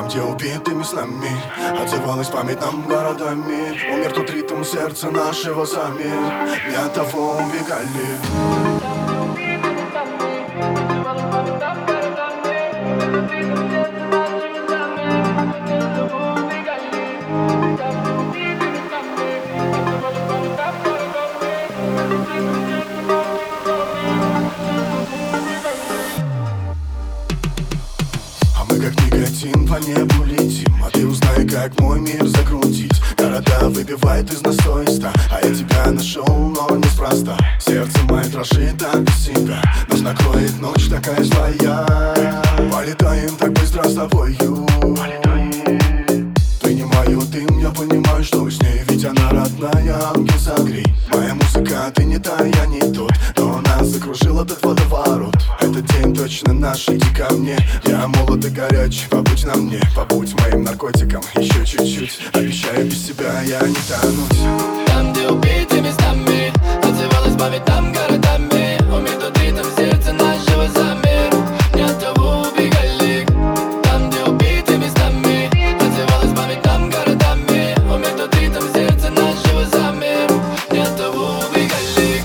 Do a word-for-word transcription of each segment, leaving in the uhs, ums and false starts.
Там, где убитыми снами отзывалась память нам городами. Умер тот ритм сердца нашего замер. Не от того убегали. Как никотин по небу летим, а ты узнай, как мой мир закрутить. Города выбивает из насойста, а я тебя нашел, но неспроста. Сердце мое дрожит от бессилия, нас накроет ночь такая злая. Полетаем так быстро с тобою. Принимаю дым, я понимаю, что с ней, ведь она родная, ангел согрей. Моя музыка, ты не та, я не тот, но нас закружил этот водоворот. Этот день точно наш, иди ко мне. Я молод и горяч, побудь на мне, побудь моим наркотиком еще чуть-чуть. Обещаю, без тебя я не тонуть. Там, где убиты местами отзывалась память нам городами. Умер тот ритм сердца нашего замер. Не от того убегали. Там, где убиты местами отзывалась память нам городами. Умер тот ритм сердца нашего замер. Не от того убегали.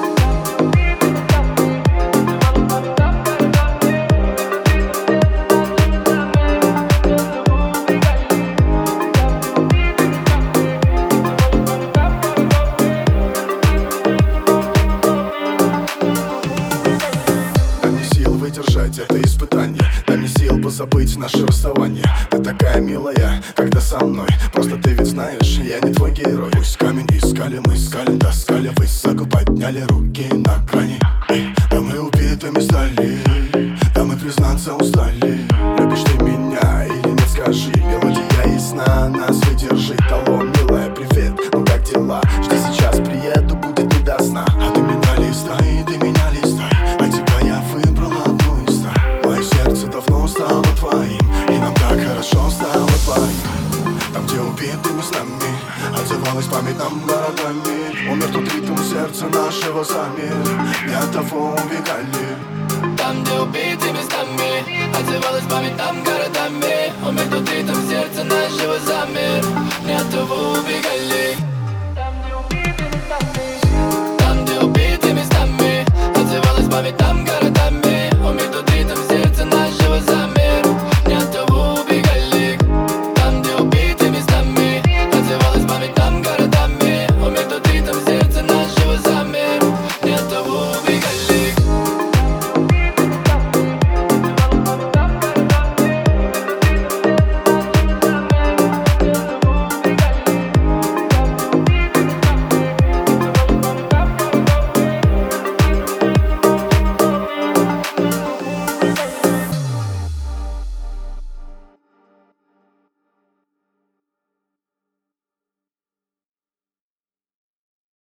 Выдержать это испытание, дай мне сил позабыть наше расставание. Ты такая милая, когда со мной. Просто ты ведь знаешь, я не твой герой. Пусть камень искали, мы скалим, таскали, высоко подняли руки на грани. Да мы убитыми стали, да мы признаться устали. Любишь ты меня или нет, скажи. Мелодия ясна, нас выдержит. Алло, милая, привет, ну как дела? Жди, сейчас приеду, будет не до сна. А ты меня листай, ты меня листай, а тебя я выбрал одну из ста. Мое сердце давно стало твоим, и нам так хорошо стало твоим. Там, где убитыми с нами отзывалась память нам городами. Умер тот ритм сердца нашего замер. Не от того убегали. Там, где убиты местами отзывалась память нам городами. Умер тот ритм сердца нашего замер. Не от того убегали.